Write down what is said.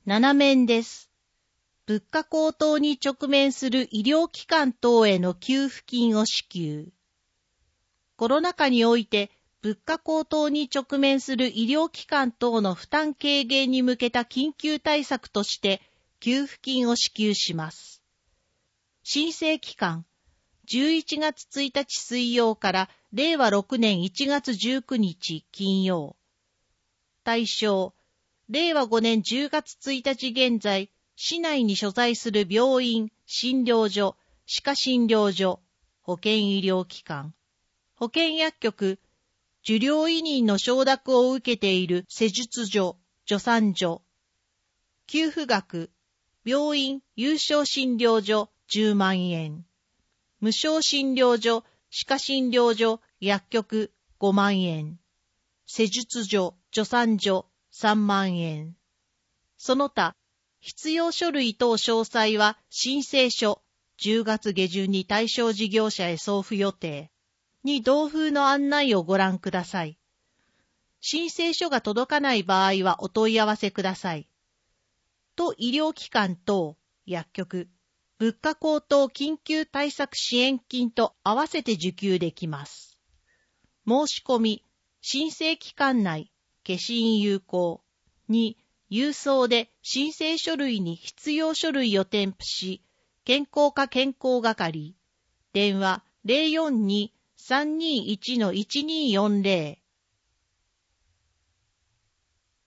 7面です。物価高騰に直面する医療機関等への給付金を支給。コロナ禍において物価高騰に直面する医療機関等の負担軽減に向けた緊急対策として給付金を支給します。申請期間、11月1日水曜から令和6年1月19日金曜。対象、令和5年10月1日現在、市内に所在する病院、診療所、歯科診療所、保健医療機関、保健薬局、受領委任の承諾を受けている施術所、助産所。給付額、病院、有償診療所10万円。無償診療所、歯科診療所、薬局5万円。施術所、助産所3万円。その他、必要書類等詳細は申請書、10月下旬に対象事業者へ送付予定に同封の案内をご覧ください。申請書が届かない場合はお問い合わせください。と医療機関等、薬局、物価高騰緊急対策支援金と合わせて受給できます。申し込み、申請期間内、消印有効。2、郵送で申請書類に必要書類を添付し、健康課健康係、電話 042-321-1240